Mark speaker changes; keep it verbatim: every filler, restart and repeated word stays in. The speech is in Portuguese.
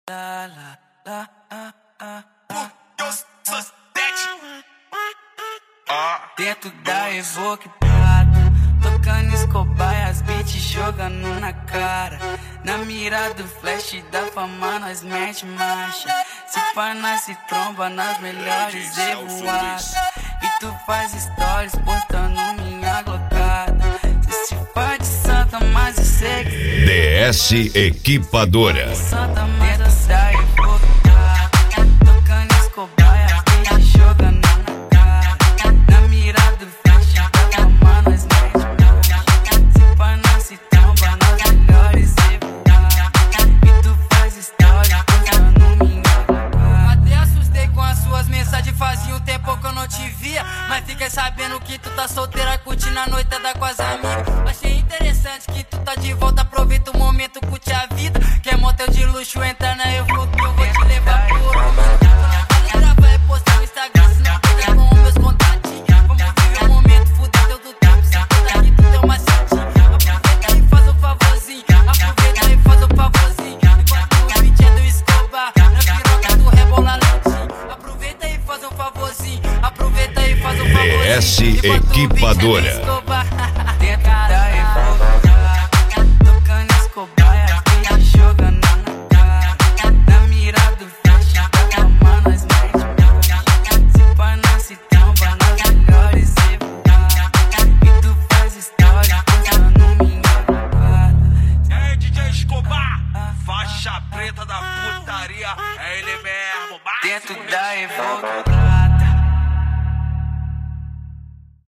Speaker 1: La, la, la, ah, ah, ah. Dentro da Evoque Prata, tocando Escobar e as beats jogando na cara. Na mira do flash da fama nós mete marcha. Se pá nós se tromba nas melhores evoadas. E tu faz stories postando minha glocada. Cê se faz de santa, mas eu sei que
Speaker 2: D S Equipadora.
Speaker 1: Santa Mesa da Evoque Prata, tocando Escobar e as beats jogando na cara. Na mira do flash da fama nós mete marcha. Se pá nós se tromba nas melhores evoadas. E tu faz stories postando minha glocada.
Speaker 3: Até assustei com as suas mensagens, fazia um tempo que eu não te via. Mas fiquei sabendo que tu tá solteira, curtindo a noitada com as amigas. Achei interessante que tu tá de volta, aproveita o momento, curte a vida. Quer motel de luxo, entra na Evoque, eu vou te levar por um minuto. Não grava e postar no Instagram, se não fica com os meus contatinhos. Vamos viver o momento, fuder teu do tempo, se conta que tu tem uma setinha. Aproveita e faz um favorzinho, aproveita e faz um favorzinho. Enquanto o beat é do Escobar, na piroca tu rebola lentinho. Aproveita e faz um favorzinho, aproveita e faz um favorzinho.
Speaker 2: D S Equipadora.